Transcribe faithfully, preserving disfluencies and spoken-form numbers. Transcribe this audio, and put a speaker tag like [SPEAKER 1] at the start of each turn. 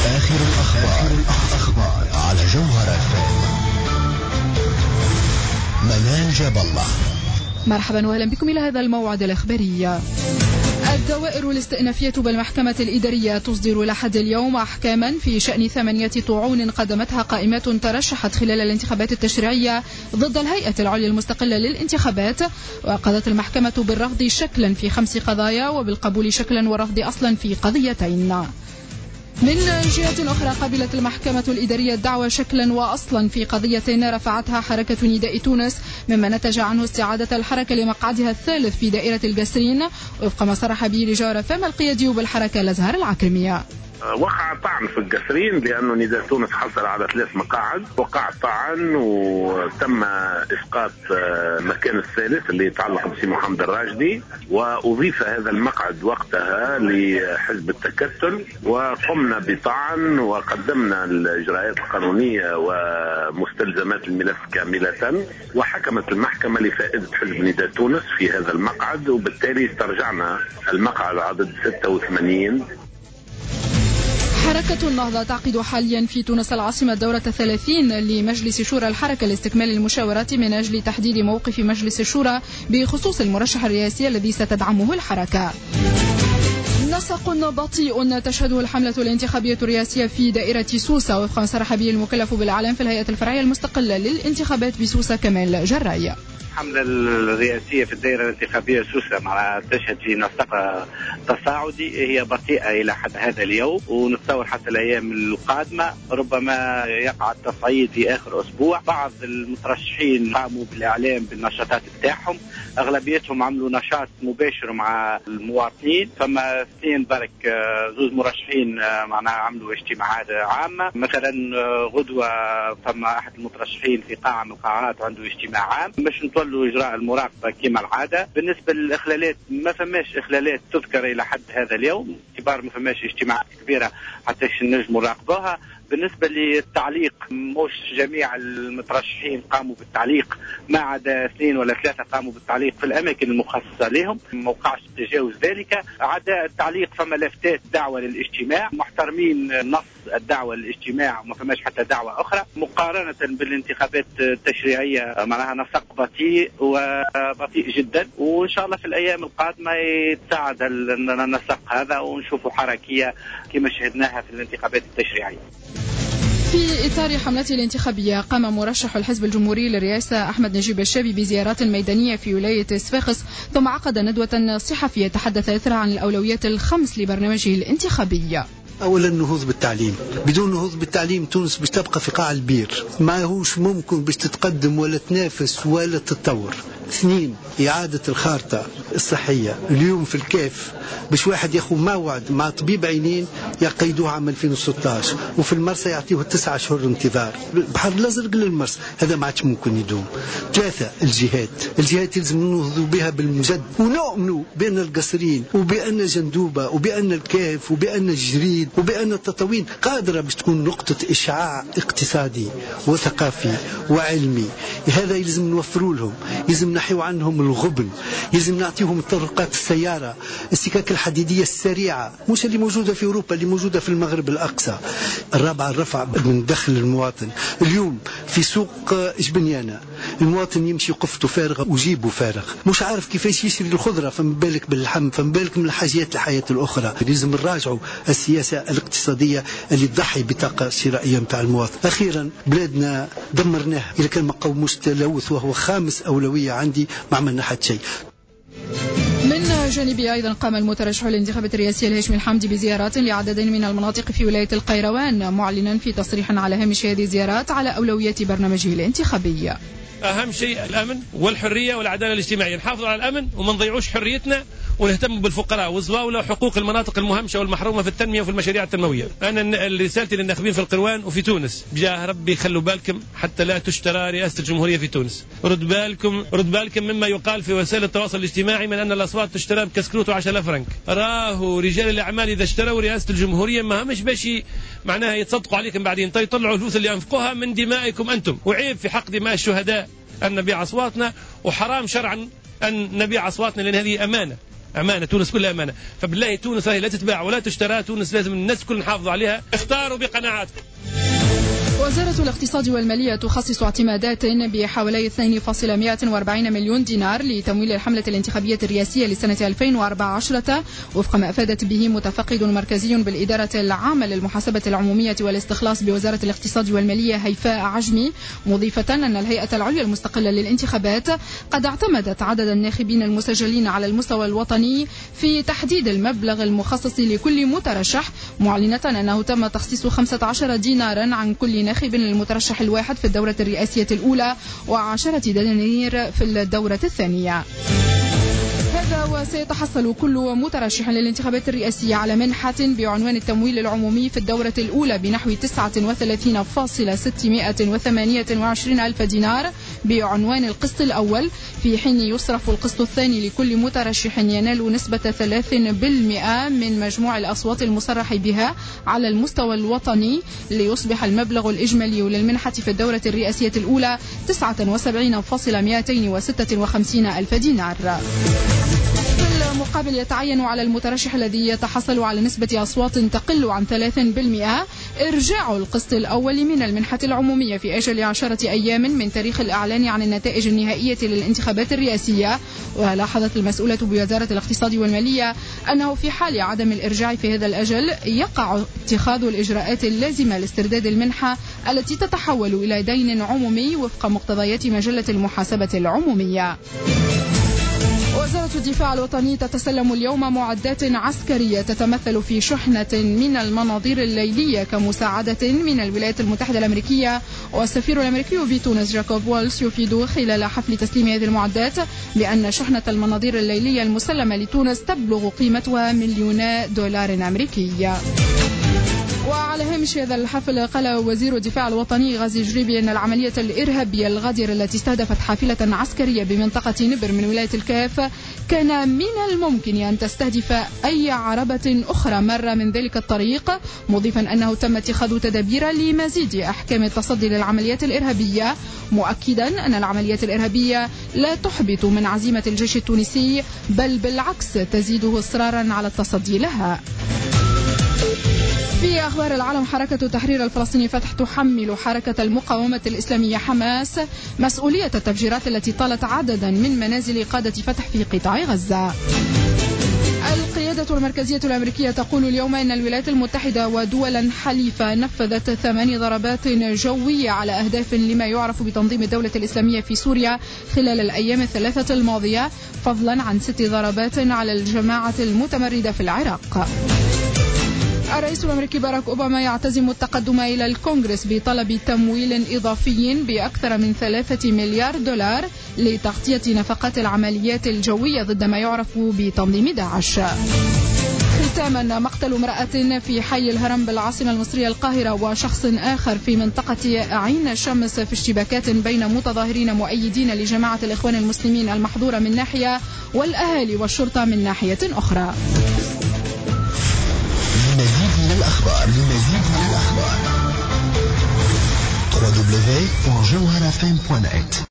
[SPEAKER 1] آخر الأخبار, الأخبار على جوهر اف ام. منال جاب الله.
[SPEAKER 2] مرحبا وأهلا بكم إلى هذا الموعد الإخباري. الدوائر الاستئنافية بالمحكمة الإدارية تصدر لحد اليوم أحكاما في شأن ثمانية طعون قدمتها قائمات ترشحت خلال الانتخابات التشريعية ضد الهيئة العليا المستقلة للانتخابات. وقضت المحكمة بالرفض شكلا في خمس قضايا وبالقبول شكلا ورفض أصلا في قضيتين. من جهة أخرى قبلت المحكمة الإدارية الدعوى شكلا وأصلا في قضية رفعتها حركة نداء تونس، مما نتج عنه استعادة الحركة لمقعدها الثالث في دائرة القصرين، وفق ما صرح به لجارة فم القيادي بالحركة الأزهر العكرمية.
[SPEAKER 3] وقع طعن في القصرين لأنه نداء تونس حصل على ثلاث مقاعد، وقع طعن وتم إسقاط مكان الثالث اللي يتعلق بسي محمد الراشدي، وأضيف هذا المقعد وقتها لحزب التكتل، وقمنا بطعن وقدمنا الإجراءات القانونية ومستلزمات الملف كاملة، وحكمت المحكمة لفائدة حزب نداء تونس في هذا المقعد، وبالتالي استرجعنا المقعد عدد ستة وثمانين.
[SPEAKER 2] حركة النهضة تعقد حاليا في تونس العاصمة الدورة الثلاثين لمجلس شورى الحركة لاستكمال المشاورات من أجل تحديد موقف مجلس الشورى بخصوص المرشح الرئاسي الذي ستدعمه الحركة. نسق بطيء تشهده الحملة الانتخابية الرئاسية في دائرة سوسة، وفق ما صرح به المكلف بالإعلام في الهيئة الفرعية المستقلة للانتخابات بسوسة كمال جراي.
[SPEAKER 4] الحملة الرئاسية في الدائرة الانتخابية سوسة مع تشهد في نسق تصاعدي، هي بطيئة إلى حد هذا اليوم، ونتصور حتى الأيام القادمة ربما يقع التصعيد في آخر أسبوع. بعض المترشحين قاموا بالإعلام بالنشاطات بتاعهم، أغلبيتهم عملوا نشاط مباشر مع المواطنين، فما اثنين برك زوج مرشحين معناها عملوا اجتماعات عامة. مثلا غدوة فما أحد المترشحين في قاعة من القاعات عنده اجتماع عام باش نطول إجراء المراقبة كما العادة. بالنسبة للإخلالات ما فماش إخلالات تذكر إلى حد هذا اليوم، اعتبار ما فماش اجتماعات كبيرة حتى نجم نراقبوها. بالنسبة للتعليق مش جميع المترشحين قاموا بالتعليق، ما عدا اثنين ولا ثلاثة قاموا بالتعليق في الأماكن المخصصة لهم، ما وقعش تجاوز ذلك. عدا التعليق فما لفتات دعوة للاجتماع، محترمين نص الدعوة للاجتماع وما فماش حتى دعوة أخرى. مقارنة بالانتخابات التشريعية معناها نسق بطيء وبطيء جدا، وإن شاء الله في الأيام القادمة يتساعد النسق هذا ونشوفوا حركية كما شهدناها في الانتخابات التشريعية.
[SPEAKER 2] في إطار حملته الانتخابية قام مرشح الحزب الجمهوري للرئاسة أحمد نجيب الشابي بزيارات ميدانية في ولاية صفاقس، ثم عقد ندوة صحفية تحدث أثرها عن الأولويات الخمس لبرنامجه الانتخابي.
[SPEAKER 5] أولا النهوض بالتعليم، بدون نهوض بالتعليم تونس باش تبقى في قاع البير، ما هوش ممكن باش تتقدم ولا تنافس ولا تتطور. اثنين إعادة الخارطة الصحية. اليوم في الكاف باش واحد ياخذ موعد مع طبيب عينين يقيدوه عام ألفين وستة عشر، وفي المرسى يعطيه تسعة أشهر انتظار. بحر الأزرق للمرسى هذا ما عادش ممكن يدوم. ثلاثة الجهات، الجهات يلزم ننهضوا بها بالمجد، ونؤمنوا بأن القصرين وبأن جندوبة وبأن الكاف وبأن الجريد وبأن التطاوين قادرة باش تكون نقطة إشعاع اقتصادي وثقافي وعلمي. هذا يلزم نوفروا لهم، يلزم نحيو عنهم الغبن، يلزم نعطيهم طرقات السيارة، السكك الحديدية السريعة، مش اللي موجودة في أوروبا، اللي موجودة في المغرب الأقصى. الرابعة الرفع من دخل المواطن. اليوم في سوق إجبنيانا المواطن يمشي قفته فارغة وجيبه فارغ، مش عارف كيفاش يشتري الخضرة، فما بالك باللحم، فما بالك من الحاجات الحياة الأخرى. لازم نراجعوا السياسة الاقتصادية اللي تضحي بطاقة شرائية متاع المواطن. أخيرا بلادنا دمرناها، إذا كان ما قوموش التلوث وهو خامس أولوية عندي ما عملنا حتى شيء.
[SPEAKER 2] من جانبه أيضا قام المترشح للانتخابات الرئاسية الهاشمي الحمدي بزيارات لعدد من المناطق في ولاية القيروان، معلنا في تصريح على هامش هذه الزيارات على أولويات برنامجه الانتخابي.
[SPEAKER 6] أهم شيء الأمن والحرية والعدالة الاجتماعية، نحافظ على الأمن وما نضيعوش حريتنا، ونهتم بالفقراء والزواولة وحقوق المناطق المهمشة والمحرومة في التنمية وفي المشاريع التنموية. أنا رسالتي للناخبين في القروان وفي تونس، بجاه ربي خلوا بالكم حتى لا تشترى رئاسة الجمهورية في تونس. رد بالكم رد بالكم مما يقال في وسائل التواصل الاجتماعي من أن الأصوات تشترى بكسكروت وعشرة آلاف فرنك. راهو رجال الأعمال إذا اشتروا رئاسة الجمهورية ما همش باش معناها يتصدقوا عليكم بعدين، يطلعوا الفلوس اللي أنفقوها من دمائكم أنتم، وعيب في حق دماء الشهداء أن نبيع أصواتنا، وحرام شرعا أن نبيع أصواتنا، لأن هذه أمانة أمانة، تونس كلها أمانة. فبالله تونس هي لا تتباع ولا تشترى، تونس لازم الناس كل نحافظ عليها. اختاروا بقناعاتكم.
[SPEAKER 2] وزارة الاقتصاد والمالية تخصص اعتمادات بحوالي اثنين فاصلة مئة وأربعين مليون دينار لتمويل الحملة الانتخابية الرئاسية لسنة ألفين وأربعة عشر وفق ما أفادت به متفقد مركزي بالإدارة العامة للمحاسبة العمومية والاستخلاص بوزارة الاقتصاد والمالية هيفاء عجمي، مضيفة أن الهيئة العليا المستقلة للانتخابات قد اعتمدت عدد الناخبين المسجلين على المستوى الوطني في تحديد المبلغ المخصص لكل مترشح، معلنة أنه تم تخصيص خمسة عشر دينارا عن كل ناخب للمترشح الواحد في الدورة الرئاسية الأولى وعشرة دنانير في الدورة الثانية. هذا وسيتحصل كل مترشح للانتخابات الرئاسية على منحة بعنوان التمويل العمومي في الدورة الأولى بنحو تسعة وثلاثين فاصلة ستمئة وثمانية وعشرين ألف دينار بعنوان القسط الأول، في حين يصرف القسط الثاني لكل مترشح ينال نسبة ثلاثين بالمئة من مجموع الأصوات المصرح بها على المستوى الوطني، ليصبح المبلغ الإجمالي للمنحة في الدورة الرئاسية الأولى تسعة وسبعين فاصلة مئتين وستة وخمسين ألف دينار. في المقابل يتعين على المترشح الذي يتحصل على نسبة أصوات تقل عن ثلاثين بالمئة إرجاع القسط الأول من المنحة العمومية في أجل عشرة أيام من تاريخ الإعلان عن النتائج النهائية للانتخابات الرئاسية. ولاحظت المسؤولة بوزارة الاقتصاد والمالية أنه في حال عدم الإرجاع في هذا الأجل يقع اتخاذ الإجراءات اللازمة لاسترداد المنحة التي تتحول إلى دين عمومي وفق مقتضيات مجلة المحاسبة العمومية. وزارة الدفاع الوطني تتسلم اليوم معدات عسكرية تتمثل في شحنة من المناظير الليلية كمساعدة من الولايات المتحدة الأمريكية، والسفير الأمريكي في تونس جاكوب والس يفيد خلال حفل تسليم هذه المعدات بأن شحنة المناظير الليلية المسلمة لتونس تبلغ قيمتها مليون دولار أمريكي. وعلى هامش هذا الحفل قال وزير الدفاع الوطني غازي جريبي أن العملية الإرهابية الغادرة التي استهدفت حافلة عسكرية بمنطقة نبر من ولاية الكاف كان من الممكن أن تستهدف أي عربة أخرى مرة من ذلك الطريق، مضيفا أنه تم اتخاذ تدابير لمزيد أحكام التصدي للعمليات الإرهابية، مؤكدا أن العمليات الإرهابية لا تحبط من عزيمة الجيش التونسي بل بالعكس تزيده إصرارا على التصدي لها. في أخبار العالم، حركة تحرير الفلسطيني فتح تحمل حركة المقاومة الإسلامية حماس مسؤولية التفجيرات التي طالت عددا من منازل قادة فتح في قطاع غزة. القيادة المركزية الأمريكية تقول اليوم أن الولايات المتحدة ودولا حليفة نفذت ثماني ضربات جوية على أهداف لما يعرف بتنظيم الدولة الإسلامية في سوريا خلال الأيام الثلاثة الماضية، فضلا عن ست ضربات على الجماعة المتمردة في العراق. الرئيس الأمريكي باراك أوباما يعتزم التقدم إلى الكونغرس بطلب تمويل إضافي بأكثر من ثلاثة مليار دولار لتغطية نفقات العمليات الجوية ضد ما يعرف بتنظيم داعش. ختاما، مقتل امرأة في حي الهرم بالعاصمة المصرية القاهرة وشخص آخر في منطقة عين الشمس في اشتباكات بين متظاهرين مؤيدين لجماعة الإخوان المسلمين المحظورة من ناحية والأهالي والشرطة من ناحية أخرى.
[SPEAKER 1] لمزيد من الأخبار لمزيد من الأخبار دبليو دبليو دبليو دوت جوهرة إف إم دوت نت